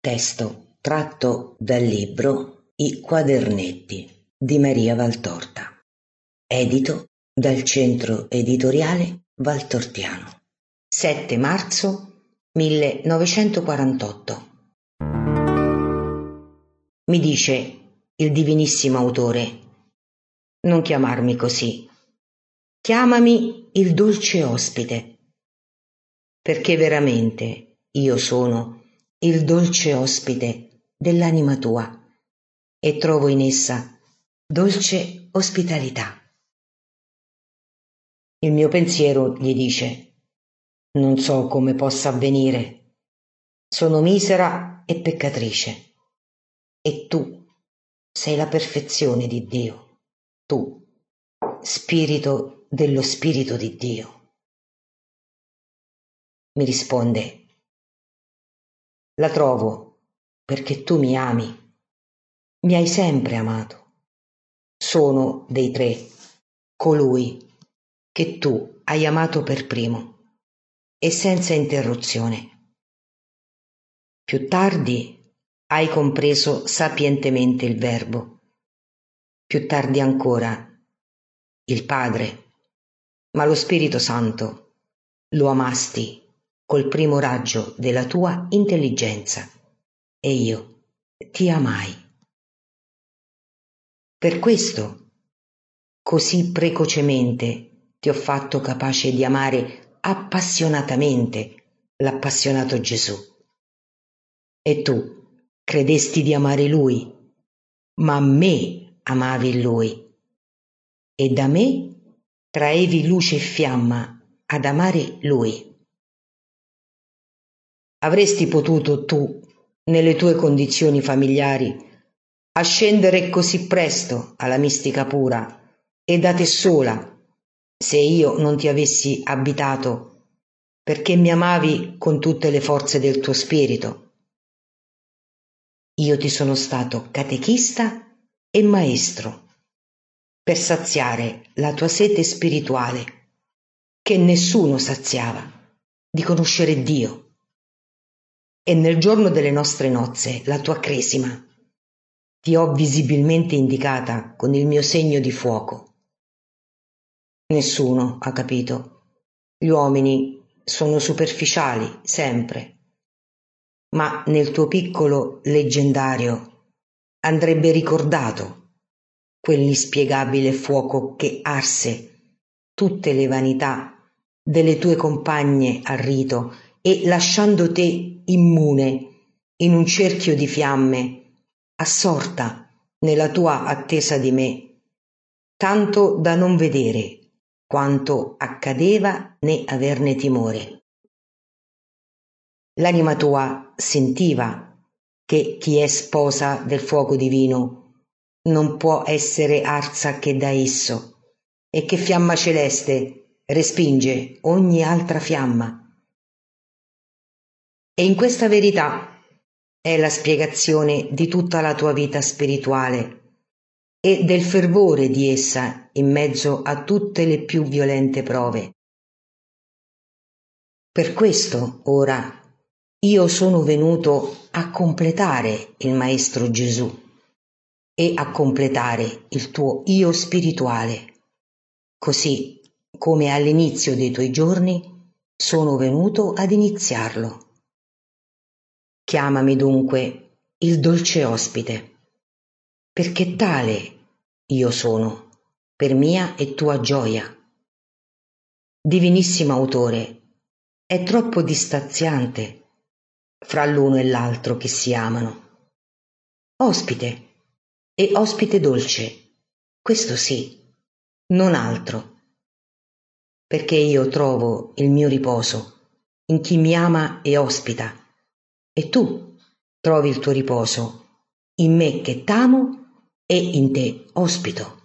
Testo tratto dal libro I quadernetti di Maria Valtorta, edito dal Centro Editoriale Valtortiano, 7 marzo 1948. Mi dice il divinissimo autore: non chiamarmi così, chiamami il dolce ospite, perché veramente io sono il dolce ospite dell'anima tua e trovo in essa dolce ospitalità. Il mio pensiero gli dice: non so come possa avvenire, sono misera e peccatrice, e tu sei la perfezione di Dio, tu, spirito dello Spirito di Dio. Mi risponde: la trovo perché tu mi ami, mi hai sempre amato. Sono dei tre colui che tu hai amato per primo e senza interruzione. Più tardi hai compreso sapientemente il Verbo, più tardi ancora il Padre, ma lo Spirito Santo lo amasti col primo raggio della tua intelligenza e io ti amai. Per questo, così precocemente, ti ho fatto capace di amare appassionatamente l'appassionato Gesù. E tu credesti di amare Lui, ma me amavi Lui, e da me traevi luce e fiamma ad amare Lui. Avresti potuto tu, nelle tue condizioni familiari, ascendere così presto alla mistica pura e da te sola, se io non ti avessi abitato, perché mi amavi con tutte le forze del tuo spirito. Io ti sono stato catechista e maestro per saziare la tua sete spirituale, che nessuno saziava, di conoscere Dio. E nel giorno delle nostre nozze, la tua cresima, ti ho visibilmente indicata con il mio segno di fuoco. Nessuno ha capito. Gli uomini sono superficiali, sempre. Ma nel tuo piccolo leggendario andrebbe ricordato quell'inspiegabile fuoco che arse tutte le vanità delle tue compagne al rito e lasciando te immune in un cerchio di fiamme, assorta nella tua attesa di me, tanto da non vedere quanto accadeva né averne timore. L'anima tua sentiva che chi è sposa del fuoco divino non può essere arsa che da esso, e che fiamma celeste respinge ogni altra fiamma. E in questa verità è la spiegazione di tutta la tua vita spirituale e del fervore di essa in mezzo a tutte le più violente prove. Per questo, ora, io sono venuto a completare il Maestro Gesù e a completare il tuo io spirituale, così come all'inizio dei tuoi giorni sono venuto ad iniziarlo. Chiamami dunque il dolce ospite, perché tale io sono, per mia e tua gioia. Divinissimo autore, è troppo distanziante fra l'uno e l'altro che si amano. Ospite e ospite dolce, questo sì, non altro, perché io trovo il mio riposo in chi mi ama e ospita, e tu trovi il tuo riposo in me che t'amo e in te ospito.